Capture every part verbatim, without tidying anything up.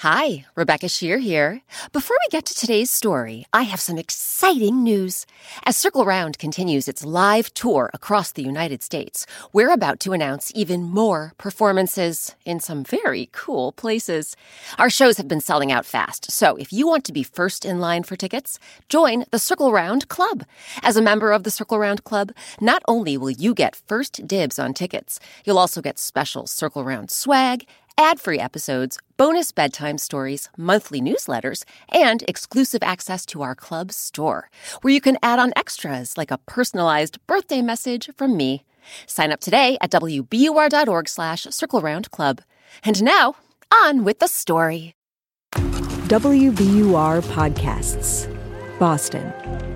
Hi, Rebecca Shear here. Before we get to today's story, I have some exciting news. As Circle Round continues its live tour across the United States, we're about to announce even more performances in some very cool places. Our shows have been selling out fast, so if you want to be first in line for tickets, join the Circle Round Club. As a member of the Circle Round Club, not only will you get first dibs on tickets, you'll also get special Circle Round swag, ad-free episodes, bonus bedtime stories, monthly newsletters, and exclusive access to our club store, where you can add on extras like a personalized birthday message from me. Sign up today at wbur.org slash Circle Round Club. And now, on with the story. W B U R Podcasts, Boston.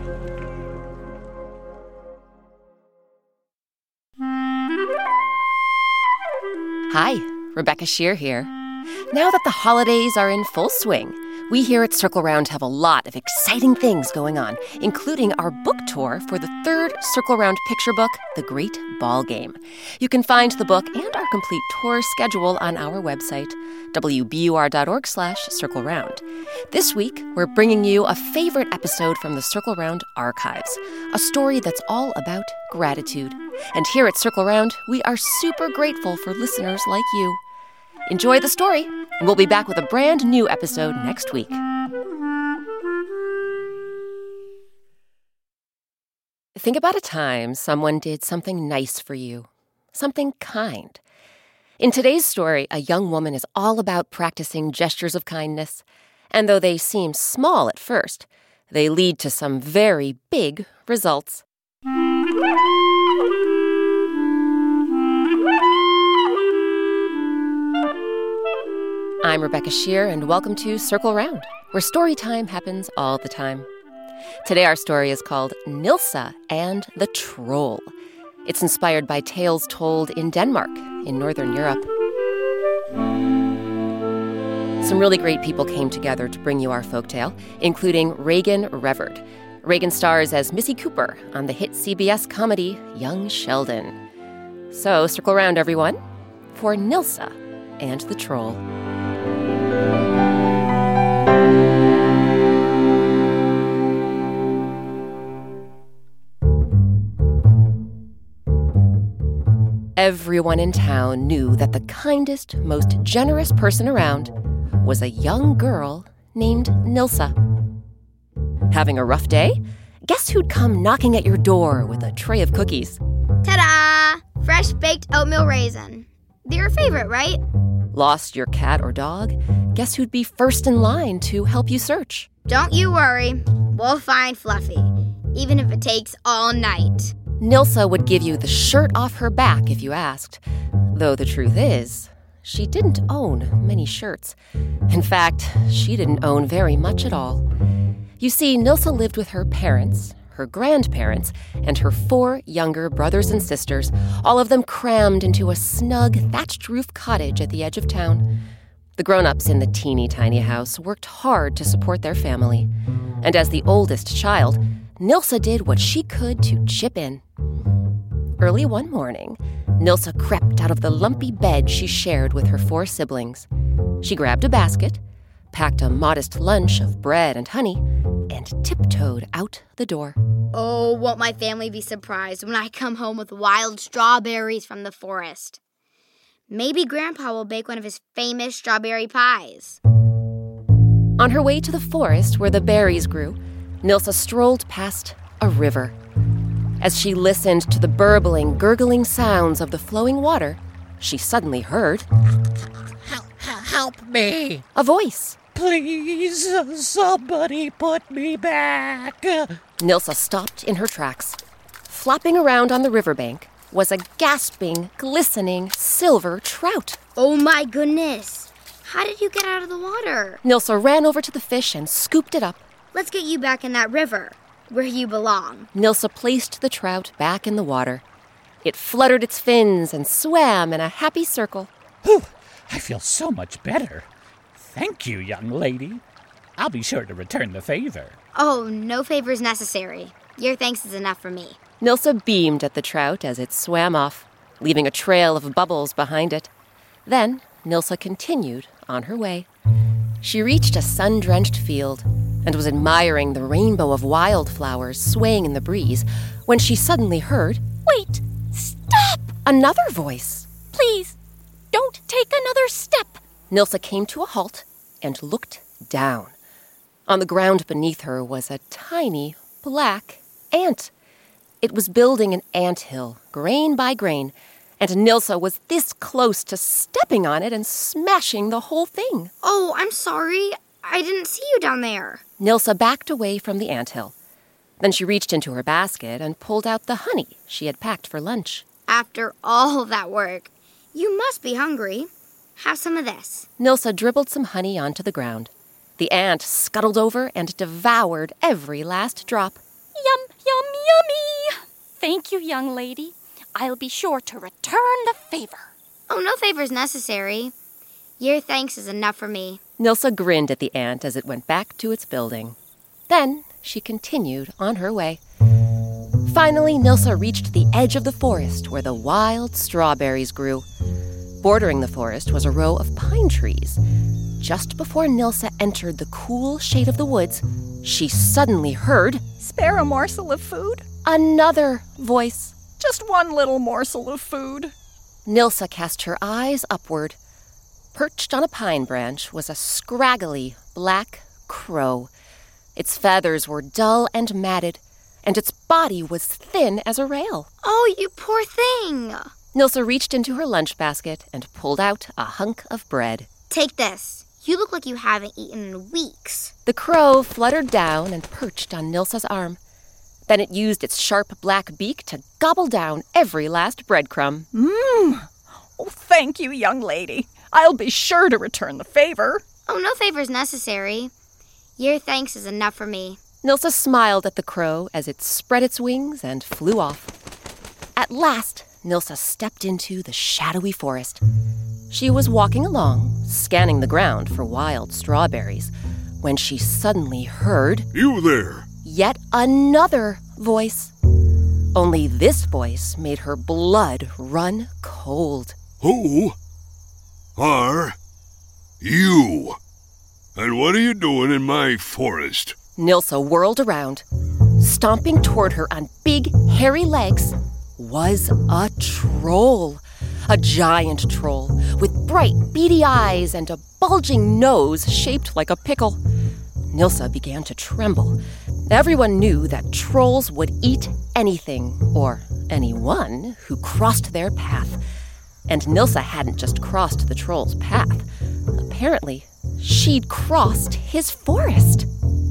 Hi, Rebecca Shear here. Now that the holidays are in full swing, we here at Circle Round have a lot of exciting things going on, including our book tour for the third Circle Round picture book, The Great Ball Game. You can find the book and our complete tour schedule on our website, wbur.org slash Circle Round. This week, we're bringing you a favorite episode from the Circle Round archives, a story that's all about gratitude. And here at Circle Round, we are super grateful for listeners like you. Enjoy the story, and we'll be back with a brand new episode next week. Think about a time someone did something nice for you, something kind. In today's story, a young woman is all about practicing gestures of kindness, and though they seem small at first, they lead to some very big results. I'm Rebecca Shear, and welcome to Circle Round, where story time happens all the time. Today our story is called Nilsa and the Troll. It's inspired by tales told in Denmark, in Northern Europe. Some really great people came together to bring you our folktale, including Regan Reverd. Regan stars as Missy Cooper on the hit C B S comedy Young Sheldon. So circle round, everyone, for Nilsa and the Troll. Everyone in town knew that the kindest, most generous person around was a young girl named Nilsa. Having a rough day? Guess who'd come knocking at your door with a tray of cookies? Ta-da! Fresh baked oatmeal raisin. They're your favorite, right? Lost your cat or dog? Guess who'd be first in line to help you search? Don't you worry. We'll find Fluffy, even if it takes all night. Nilsa would give you the shirt off her back if you asked. Though the truth is, she didn't own many shirts. In fact, she didn't own very much at all. You see, Nilsa lived with her parents, her grandparents, and her four younger brothers and sisters, all of them crammed into a snug, thatched-roof cottage at the edge of town. The grown-ups in the teeny-tiny house worked hard to support their family. And as the oldest child, Nilsa did what she could to chip in. Early one morning, Nilsa crept out of the lumpy bed she shared with her four siblings. She grabbed a basket, packed a modest lunch of bread and honey, and tiptoed out the door. Oh, won't my family be surprised when I come home with wild strawberries from the forest? Maybe Grandpa will bake one of his famous strawberry pies. On her way to the forest where the berries grew, Nilsa strolled past a river. As she listened to the burbling, gurgling sounds of the flowing water, she suddenly heard... Help, help me! A voice. Please, somebody put me back. Nilsa stopped in her tracks. Flopping around on the riverbank was a gasping, glistening silver trout. Oh my goodness! How did you get out of the water? Nilsa ran over to the fish and scooped it up. Let's get you back in that river, where you belong. Nilsa placed the trout back in the water. It fluttered its fins and swam in a happy circle. Whew, I feel so much better. Thank you, young lady. I'll be sure to return the favor. Oh, no favors necessary. Your thanks is enough for me. Nilsa beamed at the trout as it swam off, leaving a trail of bubbles behind it. Then Nilsa continued on her way. She reached a sun-drenched field and was admiring the rainbow of wildflowers swaying in the breeze when she suddenly heard, "Wait! Stop! Another voice. Please, don't take another step." Nilsa came to a halt and looked down. On the ground beneath her was a tiny, black ant. It was building an anthill, grain by grain, and Nilsa was this close to stepping on it and smashing the whole thing. Oh, I'm sorry. I didn't see you down there. Nilsa backed away from the anthill. Then she reached into her basket and pulled out the honey she had packed for lunch. After all that work, you must be hungry. Have some of this. Nilsa dribbled some honey onto the ground. The ant scuttled over and devoured every last drop. Yum, yum, yummy! Thank you, young lady. I'll be sure to return the favor. Oh, no favor's necessary. Your thanks is enough for me. Nilsa grinned at the ant as it went back to its building. Then she continued on her way. Finally, Nilsa reached the edge of the forest where the wild strawberries grew. Bordering the forest was a row of pine trees. Just before Nilsa entered the cool shade of the woods, she suddenly heard, "Spare a morsel of food? Another voice. Just one little morsel of food." Nilsa cast her eyes upward. Perched on a pine branch was a scraggly black crow. Its feathers were dull and matted, and its body was thin as a rail. Oh, you poor thing. Nilsa reached into her lunch basket and pulled out a hunk of bread. Take this. You look like you haven't eaten in weeks. The crow fluttered down and perched on Nilsa's arm. Then it used its sharp black beak to gobble down every last breadcrumb. Mmm. Oh, thank you, young lady. I'll be sure to return the favor. Oh, no favor's necessary. Your thanks is enough for me. Nilsa smiled at the crow as it spread its wings and flew off. At last, Nilsa stepped into the shadowy forest. She was walking along, scanning the ground for wild strawberries, when she suddenly heard, "You there!" Yet another voice. Only this voice made her blood run cold. "Who are you? And what are you doing in my forest?" Nilsa whirled around. Stomping toward her on big, hairy legs was a troll. A giant troll with bright, beady eyes and a bulging nose shaped like a pickle. Nilsa began to tremble. Everyone knew that trolls would eat anything, or anyone, who crossed their path. And Nilsa hadn't just crossed the troll's path. Apparently, she'd crossed his forest.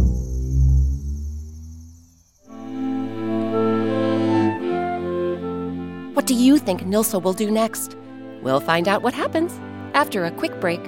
What do you think Nilsa will do next? We'll find out what happens after a quick break.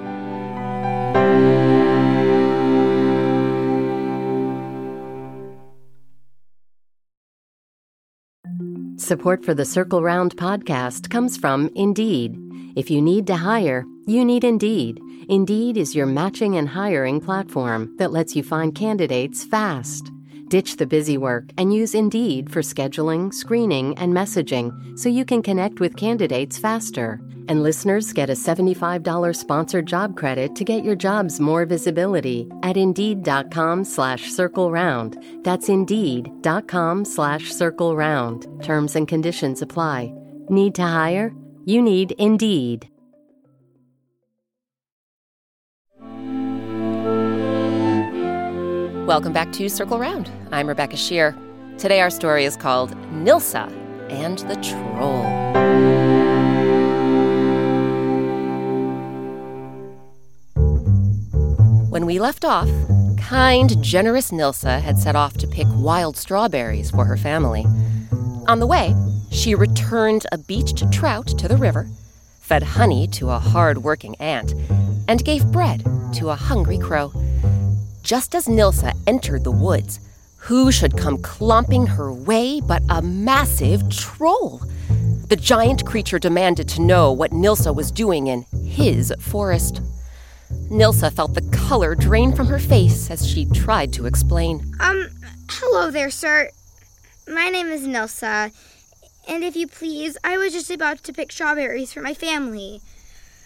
Support for the Circle Round podcast comes from Indeed. If you need to hire, you need Indeed. Indeed is your matching and hiring platform that lets you find candidates fast. Ditch the busy work and use Indeed for scheduling, screening, and messaging so you can connect with candidates faster. And listeners get a seventy-five dollars sponsored job credit to get your jobs more visibility at Indeed.com slash Circle Round. That's Indeed.com slash Circle Round. Terms and conditions apply. Need to hire? You need Indeed. Welcome back to Circle Round. I'm Rebecca Shear. Today our story is called Nilsa and the Troll. When we left off, kind, generous Nilsa had set off to pick wild strawberries for her family. On the way, she returned a beached trout to the river, fed honey to a hard-working ant, and gave bread to a hungry crow. Just as Nilsa entered the woods, who should come clomping her way but a massive troll? The giant creature demanded to know what Nilsa was doing in his forest. Nilsa felt the color drain from her face as she tried to explain. Um, hello there, sir. My name is Nilsa, and if you please, I was just about to pick strawberries for my family.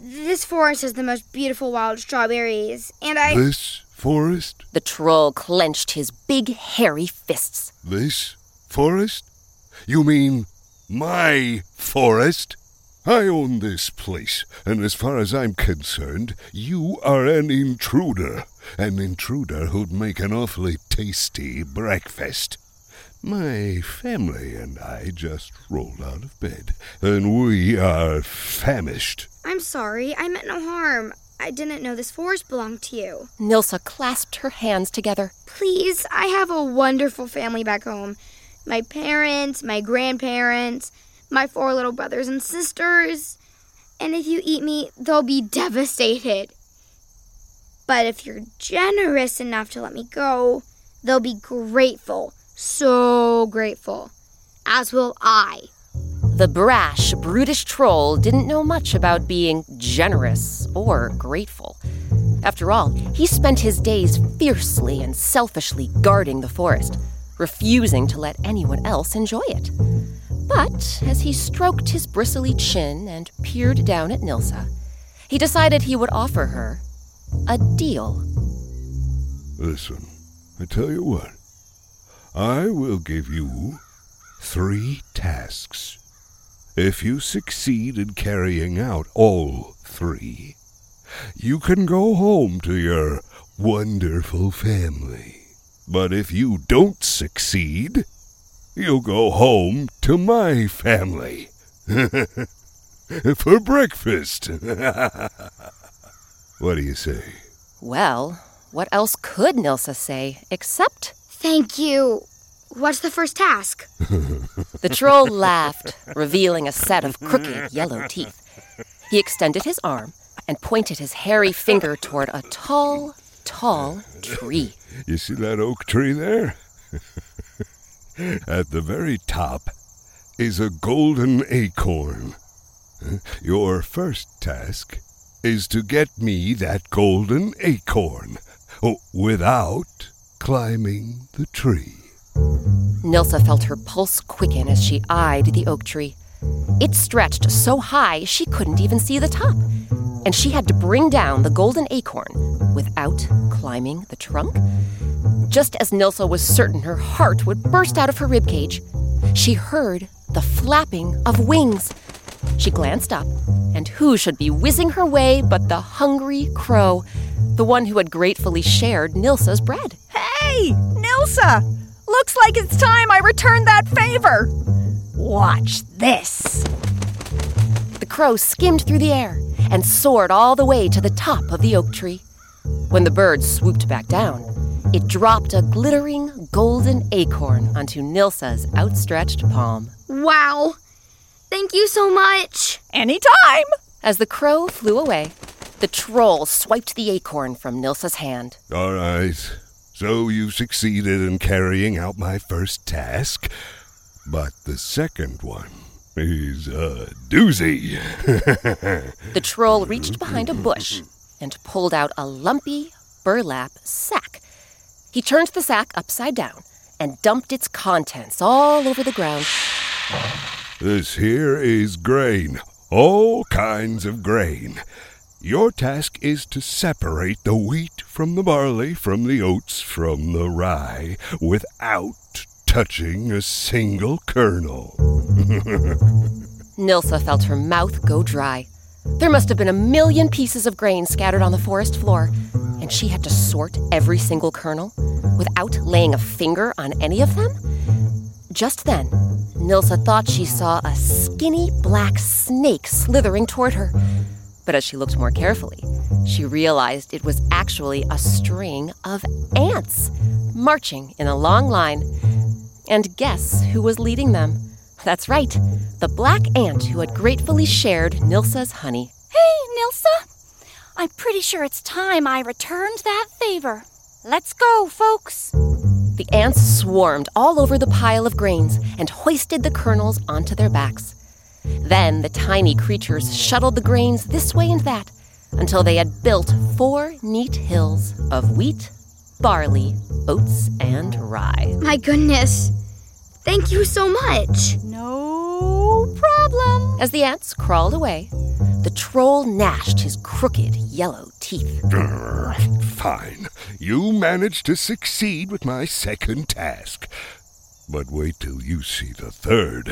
This forest has the most beautiful wild strawberries, and I... This forest? The troll clenched his big, hairy fists. This forest? You mean my forest? I own this place, and as far as I'm concerned, you are an intruder. An intruder who'd make an awfully tasty breakfast. My family and I just rolled out of bed, and we are famished. I'm sorry, I meant no harm. I didn't know this forest belonged to you. Nilsa clasped her hands together. Please, I have a wonderful family back home. My parents, my grandparents, my four little brothers and sisters. And if you eat me, they'll be devastated. But if you're generous enough to let me go, they'll be grateful. So grateful. As will I. The brash, brutish troll didn't know much about being generous or grateful. After all, he spent his days fiercely and selfishly guarding the forest, refusing to let anyone else enjoy it. But as he stroked his bristly chin and peered down at Nilsa, he decided he would offer her a deal. Listen, I tell you what. I will give you three tasks. If you succeed in carrying out all three, you can go home to your wonderful family. But if you don't succeed, you'll go home to my family. For breakfast. What do you say? Well, what else could Nilsa say except... Thank you. What's the first task? The troll laughed, revealing a set of crooked yellow teeth. He extended his arm and pointed his hairy finger toward a tall, tall tree. You see that oak tree there? At the very top is a golden acorn. Your first task is to get me that golden acorn without climbing the tree. Nilsa felt her pulse quicken as she eyed the oak tree. It stretched so high she couldn't even see the top, and she had to bring down the golden acorn without climbing the trunk. Just as Nilsa was certain her heart would burst out of her ribcage, she heard the flapping of wings. She glanced up, and who should be whizzing her way but the hungry crow, the one who had gratefully shared Nilsa's bread. Hey, Nilsa! Looks like it's time I returned that favor. Watch this. The crow skimmed through the air and soared all the way to the top of the oak tree. When the bird swooped back down, it dropped a glittering golden acorn onto Nilsa's outstretched palm. Wow! Thank you so much! Anytime! As the crow flew away, the troll swiped the acorn from Nilsa's hand. All right. So you succeeded in carrying out my first task, but the second one is a doozy. The troll reached behind a bush and pulled out a lumpy burlap sack. He turned the sack upside down and dumped its contents all over the ground. This here is grain, all kinds of grain. Your task is to separate the wheat from the barley, from the oats, from the rye, without touching a single kernel. Nilsa felt her mouth go dry. There must have been a million pieces of grain scattered on the forest floor, and she had to sort every single kernel without laying a finger on any of them? Just then, Nilsa thought she saw a skinny black snake slithering toward her. But as she looked more carefully, she realized it was actually a string of ants marching in a long line. And guess who was leading them? That's right, the black ant who had gratefully shared Nilsa's honey. Hey, Nilsa! I'm pretty sure it's time I returned that favor. Let's go, folks. The ants swarmed all over the pile of grains and hoisted the kernels onto their backs. Then the tiny creatures shuttled the grains this way and that until they had built four neat hills of wheat, barley, oats, and rye. My goodness. Thank you so much. No problem. As the ants crawled away, The troll gnashed his crooked yellow teeth. Fine. You managed to succeed with my second task. But wait till you see the third.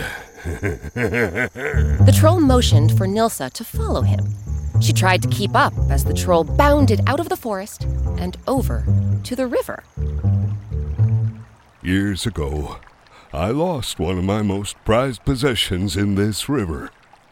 The troll motioned for Nilsa to follow him. She tried to keep up as the troll bounded out of the forest and over to the river. Years ago, I lost one of my most prized possessions in this river.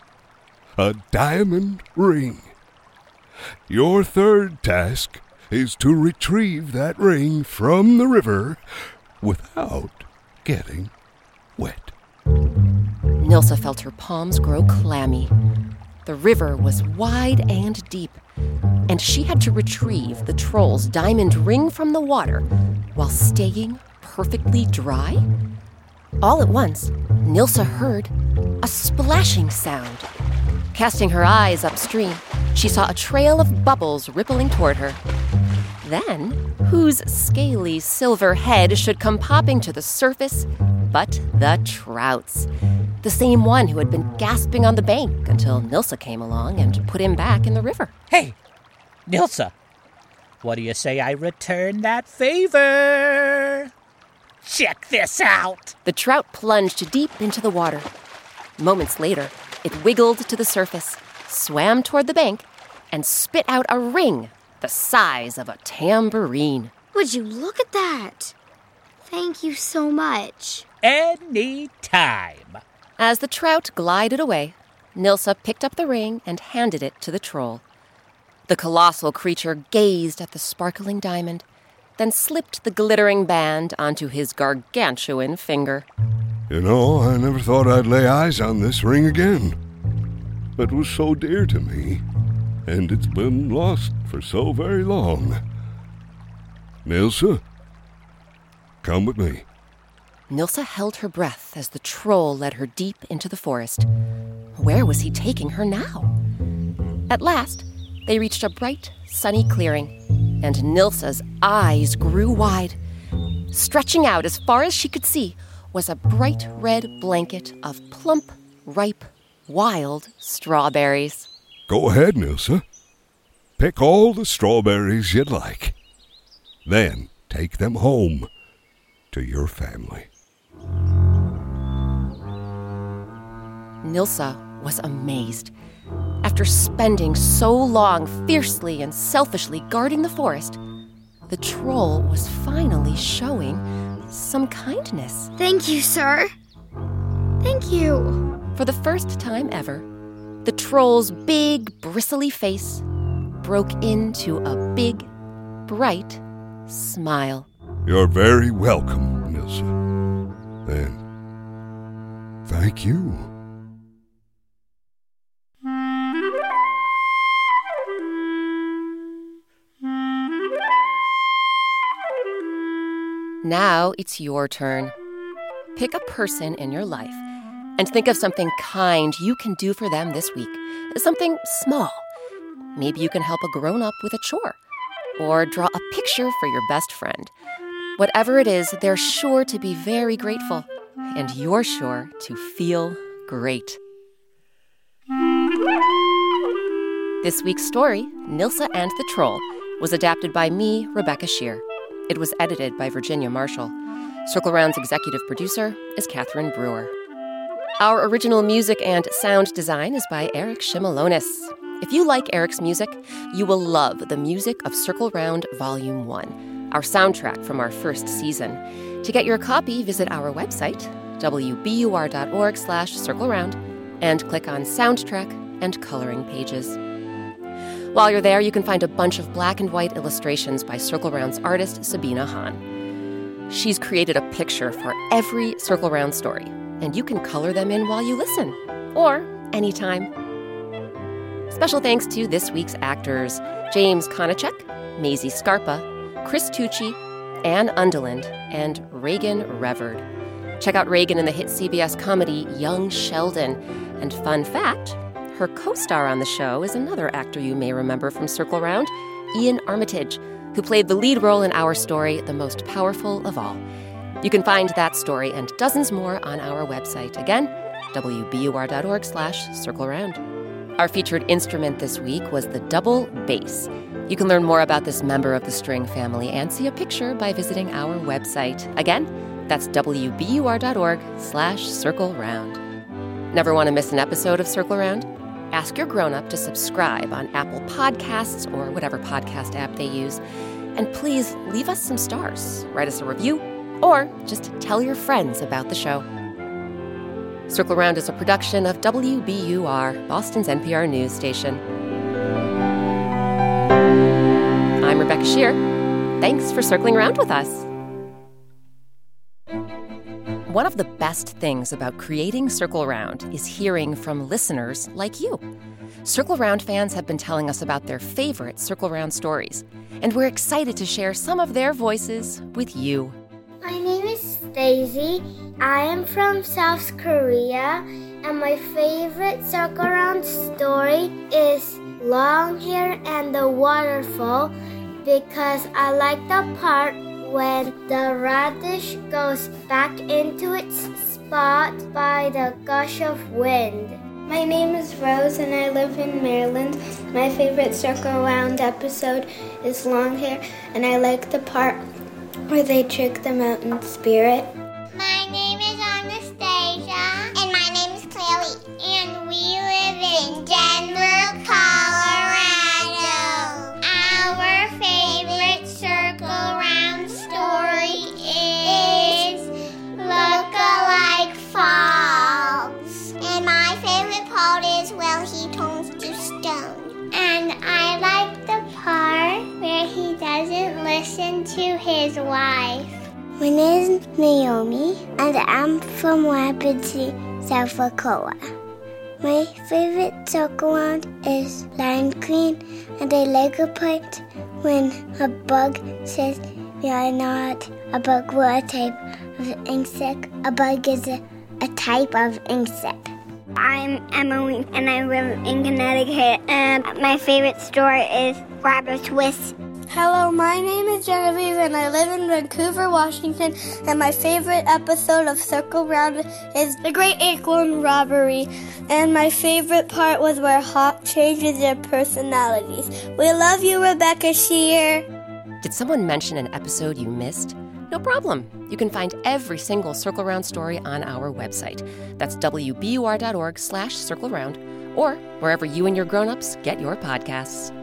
A diamond ring. Your third task is to retrieve that ring from the river without getting wet. Nilsa felt her palms grow clammy. The river was wide and deep, and she had to retrieve the troll's diamond ring from the water while staying perfectly dry. All at once, Nilsa heard a splashing sound. Casting her eyes upstream, she saw a trail of bubbles rippling toward her. Then, whose scaly silver head should come popping to the surface but the trout's? The same one who had been gasping on the bank until Nilsa came along and put him back in the river. Hey, Nilsa, what do you say I return that favor? Check this out. The trout plunged deep into the water. Moments later, it wiggled to the surface, swam toward the bank, and spit out a ring the size of a tambourine. Would you look at that? Thank you so much. Any time. As the trout glided away, Nilsa picked up the ring and handed it to the troll. The colossal creature gazed at the sparkling diamond, then slipped the glittering band onto his gargantuan finger. You know, I never thought I'd lay eyes on this ring again. It was so dear to me, and it's been lost for so very long. Nilsa, come with me. Nilsa held her breath as the troll led her deep into the forest. Where was he taking her now? At last, they reached a bright, sunny clearing, and Nilsa's eyes grew wide. Stretching out as far as she could see was a bright red blanket of plump, ripe, wild strawberries. Go ahead, Nilsa. Pick all the strawberries you'd like. Then take them home to your family. Nilsa was amazed. After spending so long fiercely and selfishly guarding the forest, the troll was finally showing some kindness. Thank you, sir. Thank you. For the first time ever, the troll's big, bristly face broke into a big, bright smile. You're very welcome, Nilsa. Then, thank you. Now it's your turn. Pick a person in your life and think of something kind you can do for them this week. Something small. Maybe you can help a grown-up with a chore, or draw a picture for your best friend. Whatever it is, they're sure to be very grateful, and you're sure to feel great. This week's story, Nilsa and the Troll, was adapted by me, Rebecca Shear. It was edited by Virginia Marshall. Circle Round's executive producer is Catherine Brewer. Our original music and sound design is by Eric Shimalonis. If you like Eric's music, you will love the music of Circle Round Volume one, our soundtrack from our first season. To get your copy, visit our website, w b u r dot org slash circle round, and click on Soundtrack and Coloring Pages. While you're there, you can find a bunch of black and white illustrations by Circle Round's artist, Sabina Hahn. She's created a picture for every Circle Round story, and you can color them in while you listen, or anytime. Special thanks to this week's actors, James Konachek, Maisie Scarpa, Chris Tucci, Anne Undeland, and Reagan Reverd. Check out Reagan in the hit C B S comedy Young Sheldon. And fun fact, her co-star on the show is another actor you may remember from Circle Round, Ian Armitage, who played the lead role in our story, The Most Powerful of All. You can find that story and dozens more on our website. Again, w b u r dot org slash circle round. Our featured instrument this week was the double bass. You can learn more about this member of the string family and see a picture by visiting our website. Again, that's W B U R dot org slash circle round. Never want to miss an episode of Circle Round? Ask your grown-up to subscribe on Apple Podcasts or whatever podcast app they use. And please leave us some stars, write us a review, or just tell your friends about the show. Circle Round is a production of W B U R, Boston's N P R news station. I'm Rebecca Shear. Thanks for circling around with us. One of the best things about creating Circle Round is hearing from listeners like you. Circle Round fans have been telling us about their favorite Circle Round stories, and we're excited to share some of their voices with you. My name is Stacy. I am from South Korea, and my favorite Circle Round story is Long Hair and the Waterfall because I like the part when the radish goes back into its spot by the gush of wind. My name is Rose and I live in Maryland. My favorite Circle Round episode is Long Hair, and I like the part where they trick the mountain spirit. My name is Anastasia. And my name is Chloe. And we live in Denver, Colorado. Our favorite Circle Round story is Look-alike Falls. And my favorite part is, well, he turns to stone. And I like the part where he doesn't listen to his wife. My name is Naomi, and I'm from Rapid City, South Dakota. My favorite Circle Round is Lime Queen, and I like a part when a bug says we are not a bug, we're a type of insect. A bug is a, a type of insect. I'm Emily, and I live in Connecticut, and my favorite story is Rabbit Twist. Hello, my name is Genevieve, and I live in Vancouver, Washington, and my favorite episode of Circle Round is The Great Acorn Robbery, and my favorite part was where Hawk changes their personalities. We love you, Rebecca Shear. Did someone mention an episode you missed? No problem. You can find every single Circle Round story on our website. That's W B U R dot org slash circle round, or wherever you and your grown-ups get your podcasts.